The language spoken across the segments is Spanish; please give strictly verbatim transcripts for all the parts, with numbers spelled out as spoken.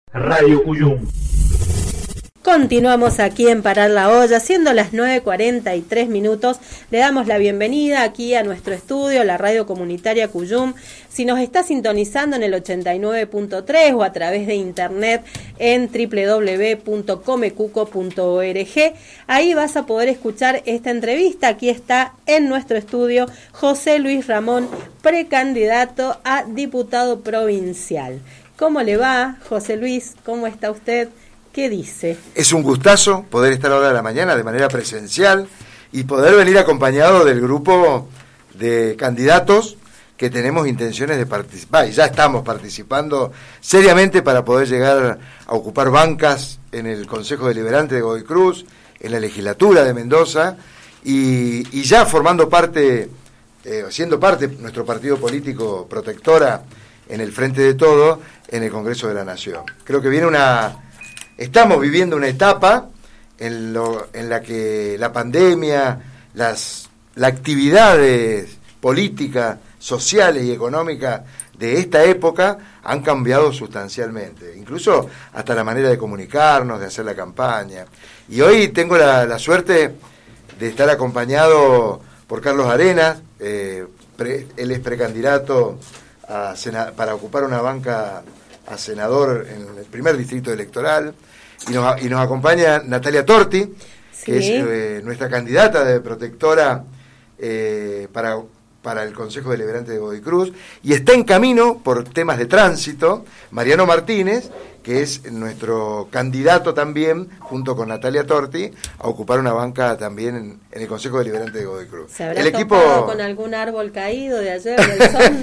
Radio Cuyum. Continuamos aquí en Parar la Olla, siendo las nueve cuarenta y tres minutos. Le damos la bienvenida aquí a nuestro estudio, la radio comunitaria Cuyum. Si nos está sintonizando en el ochenta y nueve punto tres o a través de internet en doble u doble u doble u punto comecuco punto org, ahí vas a poder escuchar esta entrevista. Aquí está en nuestro estudio José Luis Ramón, precandidato a diputado provincial. ¿Cómo le va, José Luis? ¿Cómo está usted? ¿Qué dice? Es un gustazo poder estar ahora de la mañana de manera presencial y poder venir acompañado del grupo de candidatos que tenemos intenciones de participar, y ya estamos participando seriamente para poder llegar a ocupar bancas en el Consejo Deliberante de Godoy Cruz, en la legislatura de Mendoza, y, y ya formando parte, eh, siendo parte nuestro partido político Protectora en el Frente de Todo, en el Congreso de la Nación. Creo que viene una... Estamos viviendo una etapa en, lo, en la que la pandemia, las, las actividades políticas, sociales y económicas de esta época han cambiado sustancialmente, incluso hasta la manera de comunicarnos, de hacer la campaña. Y hoy tengo la, la suerte de estar acompañado por Carlos Arenas, eh, pre, él es precandidato a sena, para ocupar una banca a senador en el primer distrito electoral, y nos, y nos acompaña Natalia Torti, sí, que es eh, nuestra candidata de Protectora eh, para, para el Consejo Deliberante de Godoy Cruz, y está en camino, por temas de tránsito, Mariano Martínez, que es nuestro candidato también, junto con Natalia Torti, a ocupar una banca también en, en el Consejo Deliberante de Godoy Cruz. ¿Se habrá el equipo con algún árbol caído de ayer del sol?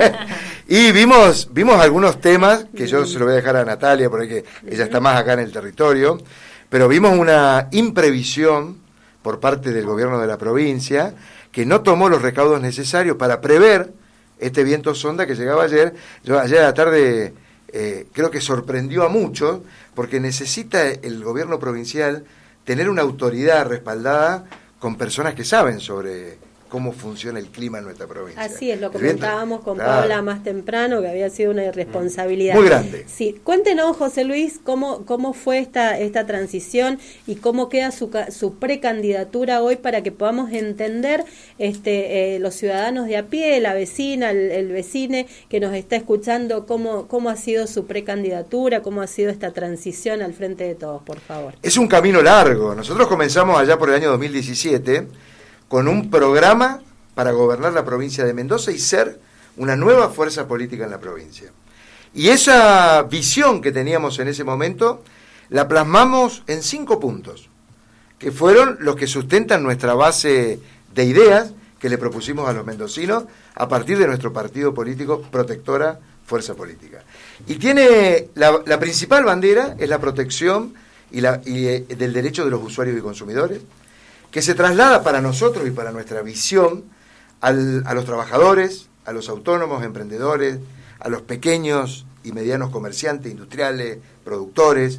Y vimos vimos algunos temas, que yo se lo voy a dejar a Natalia, porque ella está más acá en el territorio, pero vimos una imprevisión por parte del gobierno de la provincia, que no tomó los recaudos necesarios para prever este viento sonda que llegaba ayer. Yo ayer a la tarde... Eh, creo que sorprendió a muchos, porque necesita el gobierno provincial tener una autoridad respaldada con personas que saben sobre cómo funciona el clima en nuestra provincia. Así es, lo comentábamos con claro. Paula más temprano, que había sido una irresponsabilidad. Muy grande. Sí, cuéntenos, José Luis, cómo cómo fue esta esta transición y cómo queda su su precandidatura hoy, para que podamos entender este eh, los ciudadanos de a pie, la vecina, el, el vecine que nos está escuchando, cómo cómo ha sido su precandidatura, cómo ha sido esta transición al Frente de Todos, por favor. Es un camino largo. Nosotros comenzamos allá por el año dos mil diecisiete con un programa para gobernar la provincia de Mendoza y ser una nueva fuerza política en la provincia. Y esa visión que teníamos en ese momento la plasmamos en cinco puntos, que fueron los que sustentan nuestra base de ideas que le propusimos a los mendocinos a partir de nuestro partido político Protectora Fuerza Política. Y tiene la, la principal bandera es la protección y, la, y eh, del derecho de los usuarios y consumidores, que se traslada para nosotros y para nuestra visión al, a los trabajadores, a los autónomos, emprendedores, a los pequeños y medianos comerciantes, industriales, productores,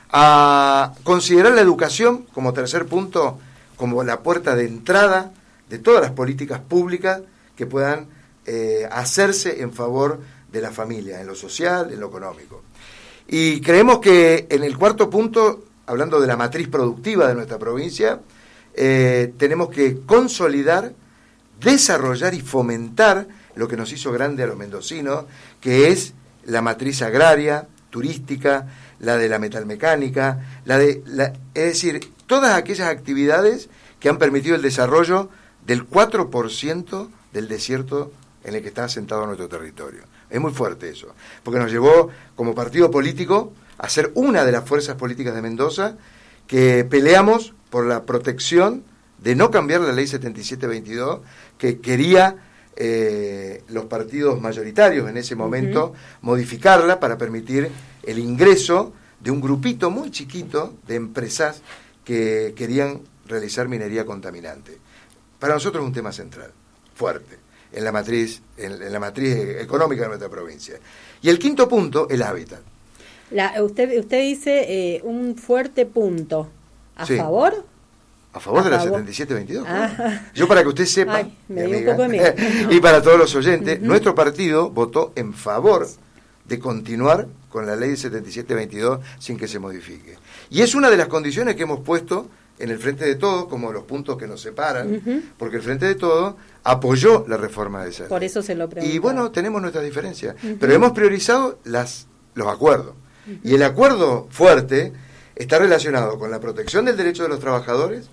a considerar la educación como tercer punto, como la puerta de entrada de todas las políticas públicas que puedan eh, hacerse en favor de la familia, en lo social, en lo económico. Y creemos que en el cuarto punto, hablando de la matriz productiva de nuestra provincia, Eh, tenemos que consolidar, desarrollar y fomentar lo que nos hizo grande a los mendocinos, que es la matriz agraria, turística, la de la metalmecánica, la de la, es decir, todas aquellas actividades que han permitido el desarrollo del cuatro por ciento del desierto en el que está asentado nuestro territorio. Es muy fuerte eso, porque nos llevó como partido político a ser una de las fuerzas políticas de Mendoza que peleamos por la protección de no cambiar la ley setenta y siete veintidós, que quería eh, los partidos mayoritarios en ese momento, uh-huh. modificarla para permitir el ingreso de un grupito muy chiquito de empresas que querían realizar minería contaminante. Para nosotros es un tema central, fuerte, en la matriz, en, en la matriz económica de nuestra provincia. Y el quinto punto, el hábitat. La, usted, usted dice eh, un fuerte punto. ¿A sí. favor? A favor a de la favor. setenta y siete veintidós. Ah. Yo, para que usted sepa, Ay, me dio amiga, un poco de y para todos los oyentes, uh-huh. nuestro partido votó en favor de continuar con la ley setenta y siete veintidós sin que se modifique. Y es una de las condiciones que hemos puesto en el Frente de Todos, como los puntos que nos separan, uh-huh. porque el Frente de Todos apoyó la reforma de esa ley. Por eso se lo preguntaba. Y bueno, tenemos nuestras diferencias, uh-huh. pero hemos priorizado las, los acuerdos. Uh-huh. Y el acuerdo fuerte está relacionado con la protección del derecho de los trabajadores,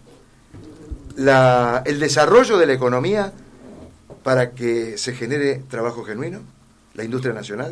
la, el desarrollo de la economía para que se genere trabajo genuino, la industria nacional.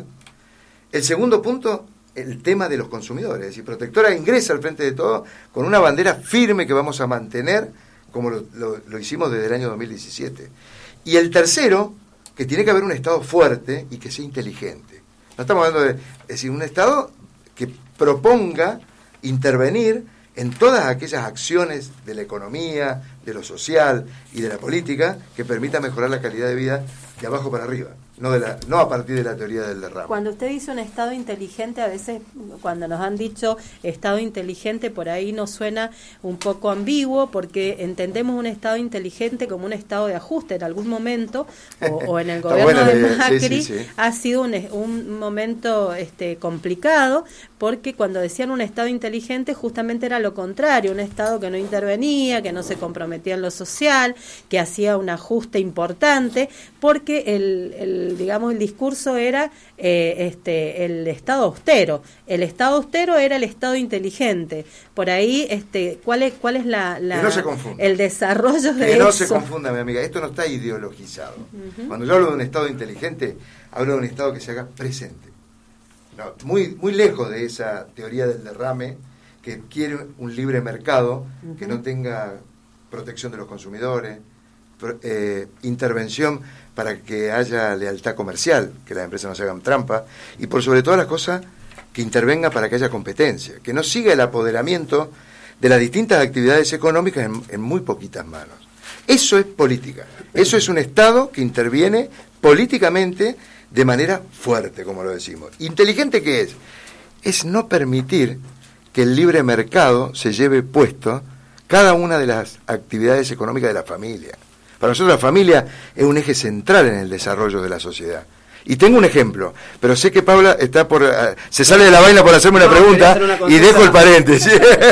El segundo punto, el tema de los consumidores. Es decir, Protectora ingresa al Frente de Todos con una bandera firme que vamos a mantener, como lo, lo, lo hicimos desde el año dos mil diecisiete. Y el tercero, que tiene que haber un Estado fuerte y que sea inteligente. No estamos hablando de, es decir, un Estado que proponga intervenir en todas aquellas acciones de la economía, de lo social y de la política que permita mejorar la calidad de vida de abajo para arriba. No, de la, no a partir de la teoría del derrame. Cuando usted dice un Estado inteligente, a veces cuando nos han dicho Estado inteligente, por ahí nos suena un poco ambiguo, porque entendemos un Estado inteligente como un Estado de ajuste. En algún momento, o, o en el gobierno de Macri, sí, sí, sí. ha sido un, un momento este, complicado, porque cuando decían un Estado inteligente, justamente era lo contrario, un Estado que no intervenía, que no se comprometía en lo social, que hacía un ajuste importante, porque el, el digamos el discurso era eh, este el Estado austero. El Estado austero era el Estado inteligente. Por ahí, este, ¿cuál es cuál es la, la que no se confunda. el desarrollo de que no eso? se confunda, mi amiga. Esto no está ideologizado. Uh-huh. Cuando yo hablo de un Estado inteligente, hablo de un Estado que se haga presente. No, muy muy lejos de esa teoría del derrame que quiere un libre mercado, uh-huh. que no tenga protección de los consumidores, pro, eh, intervención para que haya lealtad comercial, que las empresas no se hagan trampa, y por sobre todas las cosas, que intervenga para que haya competencia, que no siga el apoderamiento de las distintas actividades económicas en, en muy poquitas manos. Eso es política, eso es un Estado que interviene políticamente de manera fuerte, como lo decimos. ¿Inteligente qué es? Es no permitir que el libre mercado se lleve puesto cada una de las actividades económicas de la familia. Para nosotros la familia es un eje central en el desarrollo de la sociedad. Y tengo un ejemplo, pero sé que Paula está por uh, se sale de la vaina por hacerme una no, pregunta una y dejo el paréntesis.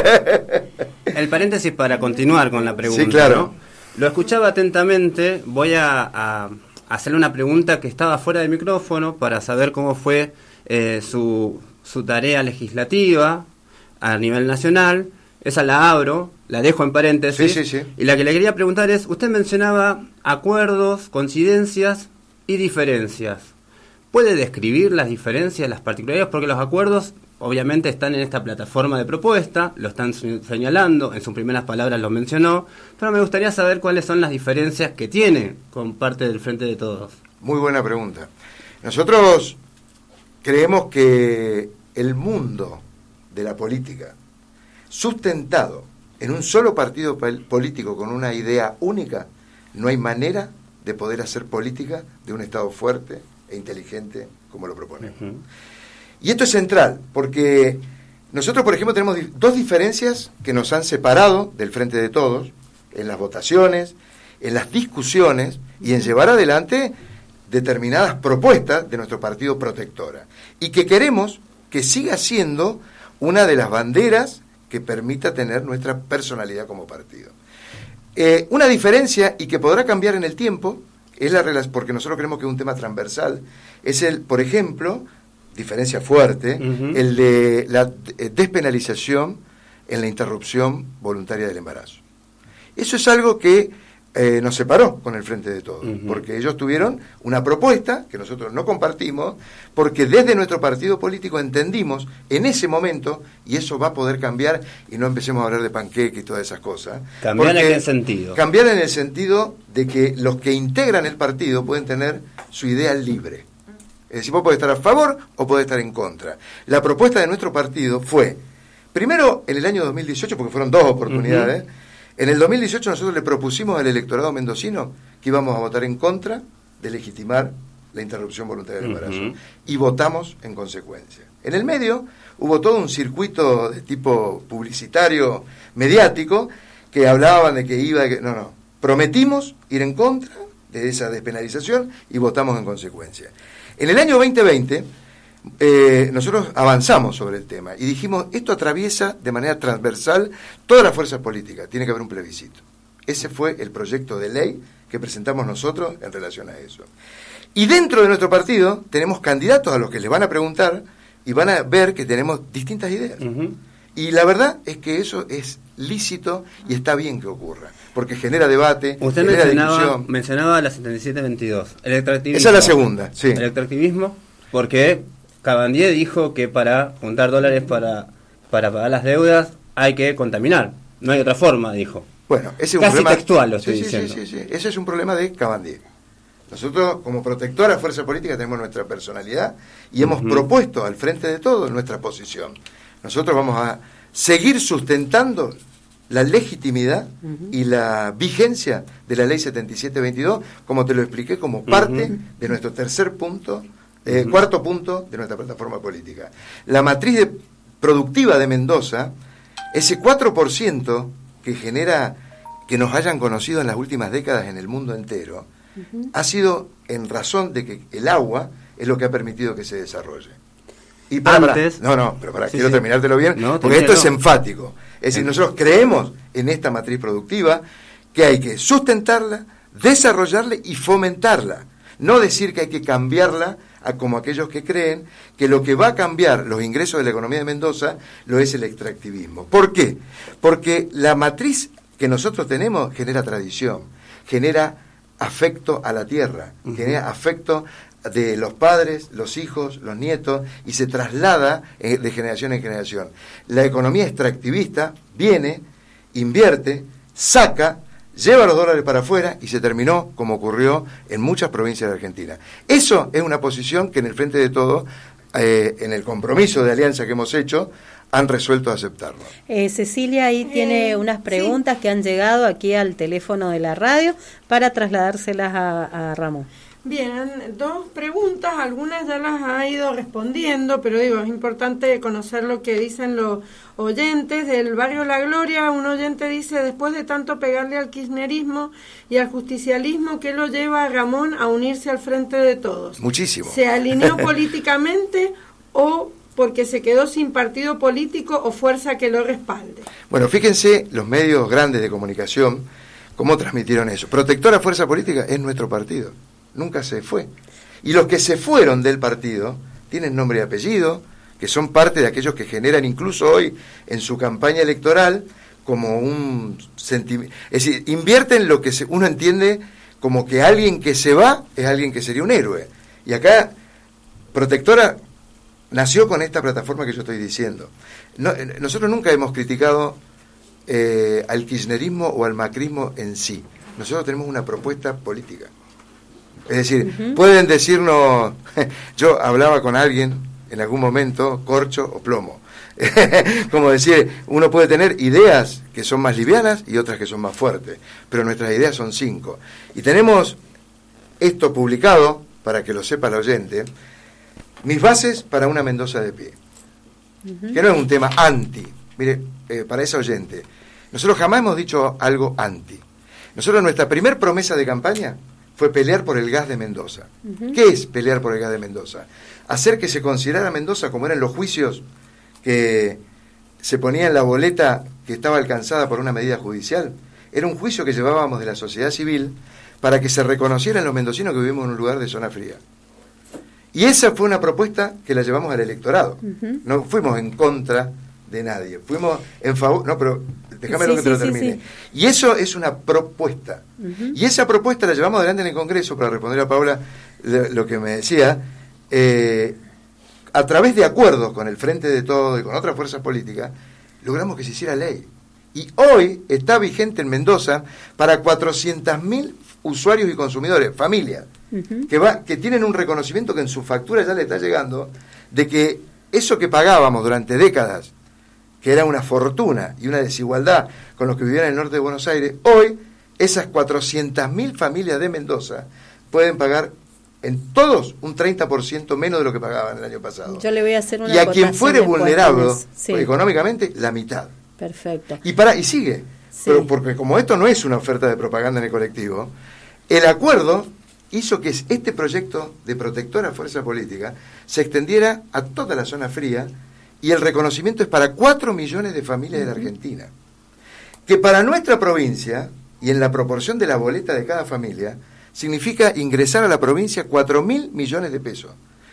El paréntesis para continuar con la pregunta. Sí, claro. ¿no? Lo escuchaba atentamente, voy a, a hacerle una pregunta que estaba fuera del micrófono para saber cómo fue eh, su, su tarea legislativa a nivel nacional. Esa la abro, la dejo en paréntesis. Sí, sí, sí. Y la que le quería preguntar es, usted mencionaba acuerdos, coincidencias y diferencias. ¿Puede describir las diferencias, las particularidades? Porque los acuerdos obviamente están en esta plataforma de propuesta, lo están señalando, en sus primeras palabras lo mencionó, pero me gustaría saber cuáles son las diferencias que tiene con parte del Frente de Todos. Muy buena pregunta. Nosotros creemos que el mundo de la política, sustentado en un solo partido político con una idea única, no hay manera de poder hacer política de un Estado fuerte e inteligente como lo proponemos. Uh-huh. Y esto es central, porque nosotros, por ejemplo, tenemos dos diferencias que nos han separado del Frente de Todos, en las votaciones, en las discusiones y en llevar adelante determinadas propuestas de nuestro partido Protectora. Y que queremos que siga siendo una de las banderas que permita tener nuestra personalidad como partido. Eh, una diferencia, y que podrá cambiar en el tiempo, es la relación, porque nosotros creemos que es un tema transversal, es el, por ejemplo, diferencia fuerte, uh-huh. el de la despenalización en la interrupción voluntaria del embarazo. Eso es algo que eh, nos separó con el Frente de Todos, uh-huh. porque ellos tuvieron una propuesta que nosotros no compartimos, porque desde nuestro partido político entendimos en ese momento, y eso va a poder cambiar, y no empecemos a hablar de panqueque y todas esas cosas. ¿Cambiar en qué sentido? Cambiar en el sentido de que los que integran el partido pueden tener su idea libre. Es decir, vos podés estar a favor o podés estar en contra. La propuesta de nuestro partido fue, primero en el año dos mil dieciocho, porque fueron dos oportunidades, uh-huh. en el dos mil dieciocho nosotros le propusimos al electorado mendocino que íbamos a votar en contra de legitimar la interrupción voluntaria del embarazo. Uh-huh. Y votamos en consecuencia. En el medio hubo todo un circuito de tipo publicitario, mediático, que hablaban de que iba... Que, no, no. Prometimos ir en contra de esa despenalización y votamos en consecuencia. En el año veinte veinte eh, nosotros avanzamos sobre el tema y dijimos, esto atraviesa de manera transversal todas las fuerzas políticas, tiene que haber un plebiscito. Ese fue el proyecto de ley que presentamos nosotros en relación a eso. Y dentro de nuestro partido tenemos candidatos a los que les van a preguntar y van a ver que tenemos distintas ideas. Uh-huh. Y la verdad es que eso es lícito y está bien que ocurra, porque genera debate, Usted genera mencionaba, discusión. mencionaba la setenta y siete veintidós, el extractivismo. Esa es la segunda, sí. El extractivismo, porque Cabandier dijo que para juntar dólares para, para pagar las deudas hay que contaminar. No hay otra forma, dijo. Bueno, ese es un Casi problema textual lo estoy sí, sí, diciendo. Sí, sí, sí. Ese es un problema de Cabandier. Nosotros, como protectora de fuerza política, tenemos nuestra personalidad y hemos uh-huh. propuesto al frente de todo nuestra posición. Nosotros vamos a seguir sustentando la legitimidad uh-huh. y la vigencia de la ley setenta y siete veintidós, como te lo expliqué, como parte uh-huh. de nuestro tercer punto, eh, uh-huh. cuarto punto de nuestra plataforma política. La matriz de, productiva de Mendoza, ese cuatro por ciento que genera que nos hayan conocido en las últimas décadas en el mundo entero, uh-huh. ha sido en razón de que el agua es lo que ha permitido que se desarrolle. Y para, Antes, para, no, no, pero para, sí, quiero sí. terminártelo bien, no, porque esto no. es enfático. Es decir, nosotros creemos en esta matriz productiva que hay que sustentarla, desarrollarla y fomentarla. No decir que hay que cambiarla a como aquellos que creen que lo que va a cambiar los ingresos de la economía de Mendoza lo es el extractivismo. ¿Por qué? Porque la matriz que nosotros tenemos genera tradición, genera afecto a la tierra, uh-huh. genera afecto de los padres, los hijos, los nietos, y se traslada de generación en generación. La economía extractivista viene, invierte, saca, lleva los dólares para afuera y se terminó como ocurrió en muchas provincias de Argentina. Eso es una posición que en el Frente de Todos, eh, en el compromiso de alianza que hemos hecho, han resuelto aceptarlo. Eh, Cecilia ahí eh, tiene unas preguntas sí. que han llegado aquí al teléfono de la radio para trasladárselas a, a Ramón. Bien, dos preguntas, algunas ya las ha ido respondiendo, pero digo, es importante conocer lo que dicen los oyentes. Del barrio La Gloria, un oyente dice, después de tanto pegarle al kirchnerismo y al justicialismo, ¿qué lo lleva a Ramón a unirse al Frente de Todos? Muchísimo. ¿Se alineó políticamente o porque se quedó sin partido político o fuerza que lo respalde? Bueno, fíjense los medios grandes de comunicación, cómo transmitieron eso. Protectora Fuerza Política es nuestro partido. Nunca se fue. Y los que se fueron del partido tienen nombre y apellido, que son parte de aquellos que generan incluso hoy en su campaña electoral como un sentimiento. Es decir, invierten lo que se, uno entiende como que alguien que se va es alguien que sería un héroe. Y acá, Protectora nació con esta plataforma que yo estoy diciendo. No, nosotros nunca hemos criticado eh, al kirchnerismo o al macrismo en sí. Nosotros tenemos una propuesta política. Es decir, uh-huh. pueden decirnos, yo hablaba con alguien en algún momento, corcho o plomo. Como decir, uno puede tener ideas que son más livianas y otras que son más fuertes, pero nuestras ideas son cinco. Y tenemos esto publicado, para que lo sepa el oyente, mis bases para una Mendoza de pie. Uh-huh. Que no es un tema anti. Mire, eh, para ese oyente, nosotros jamás hemos dicho algo anti. Nosotros nuestra primer promesa de campaña fue pelear por el gas de Mendoza. Uh-huh. ¿Qué es pelear por el gas de Mendoza? Hacer que se considerara Mendoza, como eran los juicios que se ponía en la boleta que estaba alcanzada por una medida judicial, era un juicio que llevábamos de la sociedad civil para que se reconocieran los mendocinos que vivimos en un lugar de zona fría. Y esa fue una propuesta que la llevamos al electorado. Uh-huh. No fuimos en contra de nadie, fuimos en favor. No, pero déjame sí, lo que te sí, lo termine. Sí, sí. Y eso es una propuesta. Uh-huh. Y esa propuesta la llevamos adelante en el Congreso, para responder a Paula lo que me decía, eh, a través de acuerdos con el Frente de Todos y con otras fuerzas políticas, logramos que se hiciera ley. Y hoy está vigente en Mendoza para cuatrocientos mil usuarios y consumidores, familias, uh-huh. que, va, que tienen un reconocimiento que en su factura ya le está llegando, de que eso que pagábamos durante décadas, que era una fortuna y una desigualdad con los que vivían en el norte de Buenos Aires, hoy esas cuatrocientas mil familias de Mendoza pueden pagar en todos un treinta por ciento menos de lo que pagaban el año pasado. Yo le voy a hacer una y a quien fuere vulnerable sí. económicamente, la mitad. Perfecto. Y para y sigue, sí. pero porque como esto no es una oferta de propaganda en el colectivo, el acuerdo hizo que este proyecto de protectora fuerza política se extendiera a toda la zona fría, y el reconocimiento es para cuatro millones de familias de la Argentina. Que para nuestra provincia, y en la proporción de la boleta de cada familia, significa ingresar a la provincia cuatro mil millones de pesos.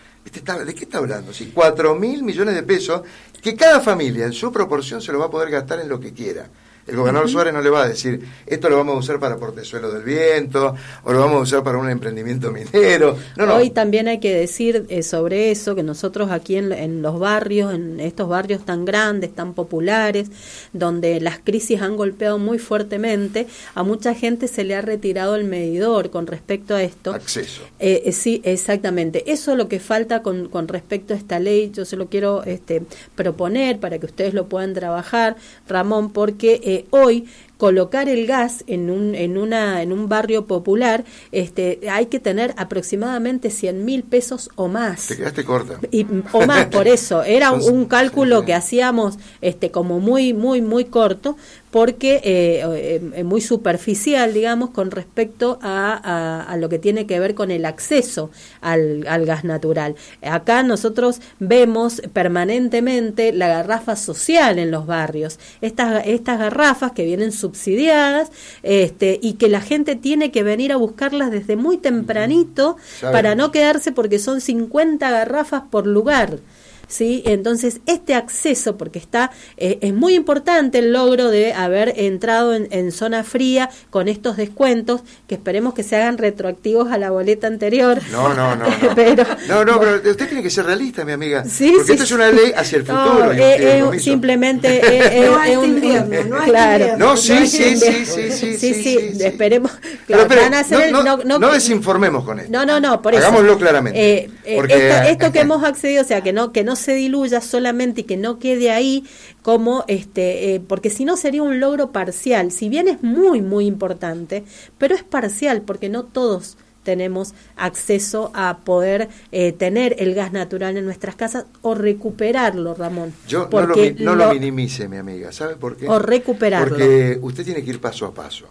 ¿De qué está hablando? Sí, cuatro mil millones de pesos que cada familia en su proporción se lo va a poder gastar en lo que quiera. El gobernador uh-huh. Suárez no le va a decir, esto lo vamos a usar para Portezuelo del Viento, o lo vamos a usar para un emprendimiento minero. No, no. Hoy también hay que decir eh, sobre eso, que nosotros aquí en, en los barrios, en estos barrios tan grandes, tan populares, donde las crisis han golpeado muy fuertemente, a mucha gente se le ha retirado el medidor con respecto a esto. Acceso. Eh, eh, sí, exactamente. Eso es lo que falta con, con respecto a esta ley. Yo se lo quiero este, proponer para que ustedes lo puedan trabajar, Ramón, porque eh, hoy colocar el gas en un en una en un barrio popular, este hay que tener aproximadamente cien mil pesos o más. Te quedaste corta. Y, o más, por eso. Era un, un cálculo que hacíamos este como muy, muy, muy corto, porque eh, eh, muy superficial, digamos, con respecto a, a, a lo que tiene que ver con el acceso al, al gas natural. Acá nosotros vemos permanentemente la garrafa social en los barrios. Estas, estas garrafas que vienen subsidiadas este, y que la gente tiene que venir a buscarlas desde muy tempranito para no quedarse, porque son cincuenta garrafas por lugar. ¿Sí? Entonces, este acceso, porque está eh, es muy importante el logro de haber entrado en, en zona fría con estos descuentos, que esperemos que se hagan retroactivos a la boleta anterior. No, no, no. No, pero, no, no, pero usted tiene que ser realista, mi amiga. Sí, porque sí, esto es una ley hacia el futuro. No, eh, eh, simplemente eh, no es un invierno, no claro. No, sí, no sí, sí, sí, sí, sí, sí, sí, sí. esperemos. Pero, Claro, pero, van a hacer no, el, no, no, no, no desinformemos con esto. No, no, no, por eso. Hagámoslo claramente. Eh, eh, porque... esto, esto que hemos accedido, o sea, que no que no se diluya solamente y que no quede ahí como este eh, porque si no sería un logro parcial, si bien es muy muy importante, pero es parcial, porque no todos tenemos acceso a poder eh, tener el gas natural en nuestras casas o recuperarlo, Ramón. Yo no, lo, no lo, lo minimice, mi amiga, ¿sabe por qué? O recuperarlo. Porque usted tiene que ir paso a paso.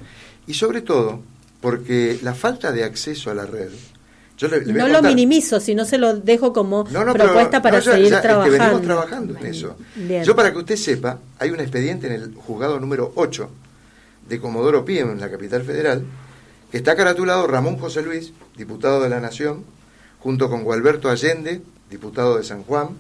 Y sobre todo, porque la falta de acceso a la red... Yo le, le no lo minimizo, sino se lo dejo como no, no, propuesta pero, para no, ya, seguir ya, trabajando. Es que venimos trabajando en eso. Bien. Yo, para que usted sepa, hay un expediente en el juzgado número ocho de Comodoro Pi, en la capital federal, que está caratulado Ramón José Luis, diputado de la Nación, junto con Gualberto Allende, diputado de San Juan,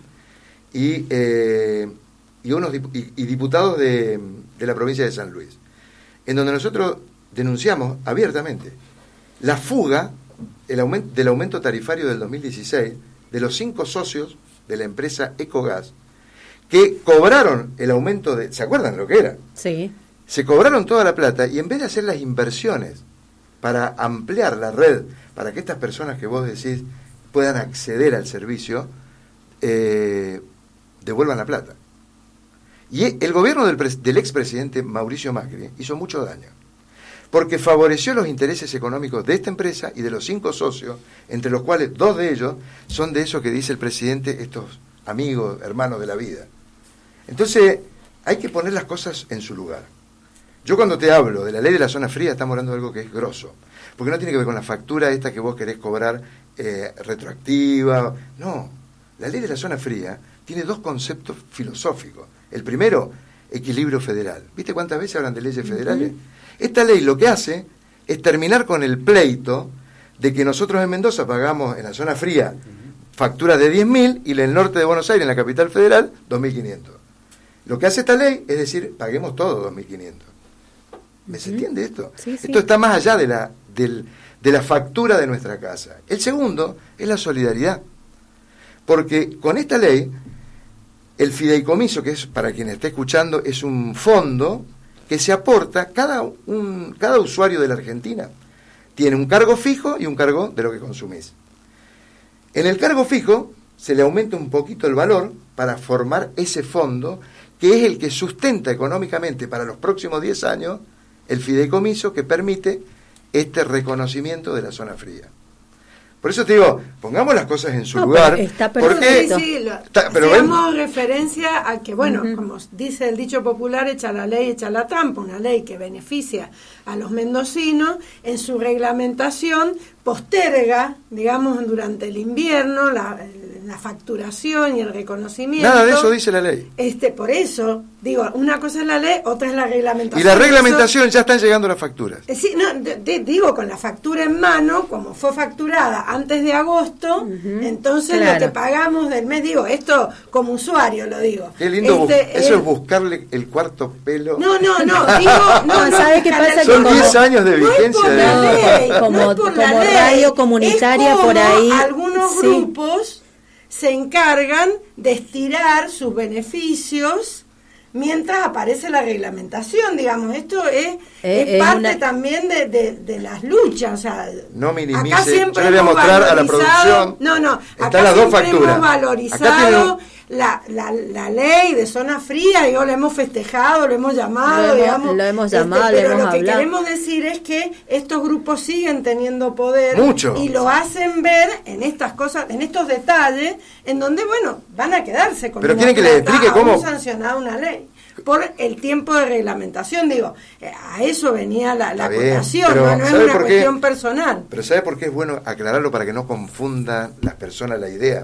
y, eh, y, unos, y, y diputados de, de la provincia de San Luis, en donde nosotros denunciamos abiertamente la fuga el aumento, del aumento tarifario del dos mil dieciséis de los cinco socios de la empresa Ecogas, que cobraron el aumento de... ¿Se acuerdan lo que era? Sí. Se cobraron toda la plata, y en vez de hacer las inversiones para ampliar la red, para que estas personas que vos decís puedan acceder al servicio, eh, devuelvan la plata. Y el gobierno del, del expresidente Mauricio Macri hizo mucho daño, porque favoreció los intereses económicos de esta empresa y de los cinco socios, entre los cuales dos de ellos son de eso que dice el presidente, estos amigos, hermanos de la vida. Entonces, hay que poner las cosas en su lugar. Yo, cuando te hablo de la ley de la zona fría, estamos hablando de algo que es grosso, porque no tiene que ver con la factura esta que vos querés cobrar eh, retroactiva. No, la ley de la zona fría tiene dos conceptos filosóficos. El primero, equilibrio federal. ¿Viste cuántas veces hablan de leyes federales? Uh-huh. Esta ley lo que hace es terminar con el pleito de que nosotros en Mendoza pagamos en la zona fría facturas de diez mil y en el norte de Buenos Aires, en la capital federal, dos mil quinientos. Lo que hace esta ley es decir, paguemos todo dos mil quinientos. ¿Me se entiende esto? Sí, sí. Esto está más allá de la, del, de la factura de nuestra casa. El segundo es la solidaridad. Porque con esta ley, el fideicomiso, que es, para quien esté escuchando, es un fondo que se aporta cada, un, cada usuario de la Argentina. Tiene un cargo fijo y un cargo de lo que consumís. En el cargo fijo se le aumenta un poquito el valor para formar ese fondo, que es el que sustenta económicamente para los próximos diez años el fideicomiso que permite este reconocimiento de la zona fría. Por eso te digo, pongamos las cosas en su no, lugar. Está porque, perfecto. Sí, sí, lo, está, pero hacíamos ven, referencia a que, bueno, uh-huh. como dice el dicho popular, echa la ley, echa la trampa, una ley que beneficia a los mendocinos, en su reglamentación posterga, digamos, durante el invierno, la, la facturación y el reconocimiento. nada de eso dice la ley. Este, por eso, digo, una cosa es la ley, otra es la reglamentación. Y la reglamentación eso, ya están llegando las facturas. Eh, sí, no, de, de, digo, con la factura en mano, como fue facturada antes de agosto, uh-huh. entonces claro. lo que pagamos del mes, digo, esto como usuario lo digo. Qué lindo, este, eso eh, es buscarle el cuarto pelo. No, no, no, digo, no, no, ¿sabe qué pasa? Son como, diez años de vigencia. No es por de la la... ley, como, no es por como la ley, radio comunitaria es como por ahí. Algunos sí. grupos se encargan de estirar sus beneficios mientras aparece la reglamentación, digamos, esto es, Eh, es es parte una... también de, de, de las luchas, o sea, no minimice, acá siempre yo le voy a hemos mostrar a la valorizado, producción, no, no, están acá las dos siempre facturas. hemos Acá valorizado tiene... la, la, la ley de zona fría, digo, lo hemos festejado, lo hemos llamado, lo hemos, digamos, lo hemos este, llamado, pero lo hemos lo que hablado. queremos decir es que estos grupos siguen teniendo poder Mucho. y lo hacen ver en estas cosas, en estos detalles, en donde, bueno, van a quedarse con Pero una quieren que les plata, explique aún cómo- sancionada una ley por el tiempo de reglamentación, digo, eh, a eso venía la, la Está bien, acotación, pero no, no es ¿sabe una por qué? cuestión personal. Pero ¿sabe por qué es bueno aclararlo para que no confundan las personas la idea?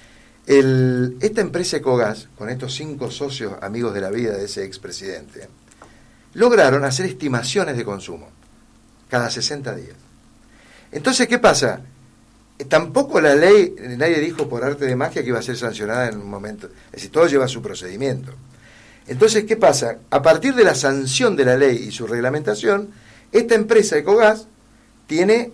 El, esta empresa Ecogas, con estos cinco socios amigos de la vida de ese expresidente, lograron hacer estimaciones de consumo cada sesenta días. Entonces, ¿qué pasa? Eh, Tampoco la ley, nadie dijo por arte de magia que iba a ser sancionada en un momento. Es decir, todo lleva su procedimiento. Entonces, ¿qué pasa? A partir de la sanción de la ley y su reglamentación, esta empresa Ecogas tiene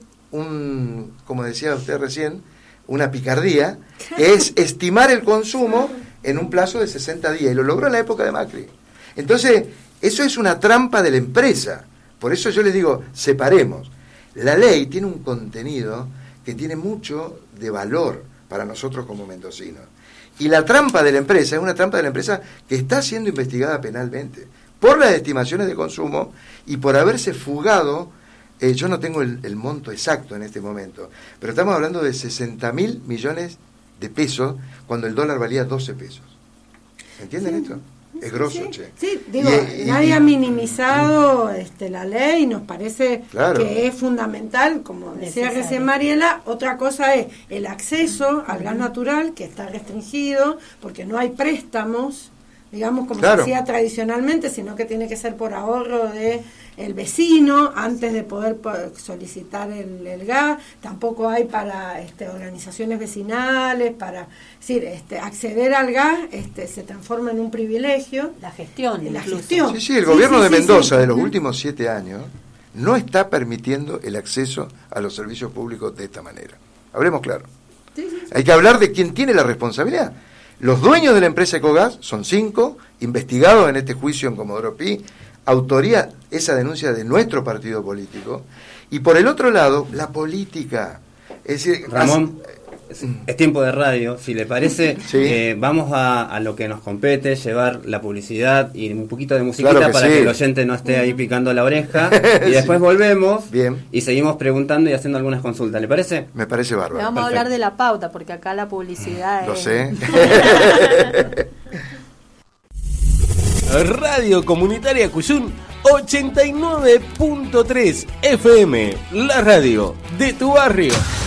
un, como decía usted recién, una picardía, que es estimar el consumo en un plazo de sesenta días, y lo logró en la época de Macri. Entonces, eso es una trampa de la empresa. Por eso yo les digo, separemos. La ley tiene un contenido que tiene mucho de valor para nosotros como mendocinos. Y la trampa de la empresa es una trampa de la empresa que está siendo investigada penalmente por las estimaciones de consumo y por haberse fugado, eh, yo no tengo el, el monto exacto en este momento, pero estamos hablando de sesenta mil millones de pesos cuando el dólar valía doce pesos. ¿Entienden Sí. esto? Es grosso, Sí, che. sí, digo, Y- y- nadie y- ha minimizado este, la ley, nos parece Claro. que es fundamental, como decía Necesario. recién Mariela. Otra cosa es el acceso al gas natural, que está restringido, porque no hay préstamos, digamos, como Claro. se hacía tradicionalmente, sino que tiene que ser por ahorro de el vecino antes de poder po- solicitar el, el gas. Tampoco hay para este, organizaciones vecinales, para es decir, este, acceder al gas este, se transforma en un privilegio. La gestión, La incluso. gestión. Sí, sí, el Sí, gobierno sí, de sí, Mendoza sí. de los Ujú. últimos siete años no está permitiendo el acceso a los servicios públicos de esta manera. Hablemos claro. Sí, sí, sí. Hay que hablar de quién tiene la responsabilidad. Los dueños de la empresa Ecogas son cinco, investigados en este juicio en Comodoro Pi, autoría esa denuncia de nuestro partido político, y por el otro lado, la política. Es decir, Ramón, es, es tiempo de radio, si le parece, Sí. eh, vamos a, a lo que nos compete, llevar la publicidad y un poquito de musiquita Claro que para sí. que el oyente no esté ahí picando la oreja, y Sí. después volvemos Bien. y seguimos preguntando y haciendo algunas consultas, ¿le parece? Me parece Le bárbaro. vamos a Perfecto. hablar de la pauta, porque acá la publicidad Lo es... sé. Radio Comunitaria Cuyún ochenta y nueve punto tres F M, la radio de tu barrio.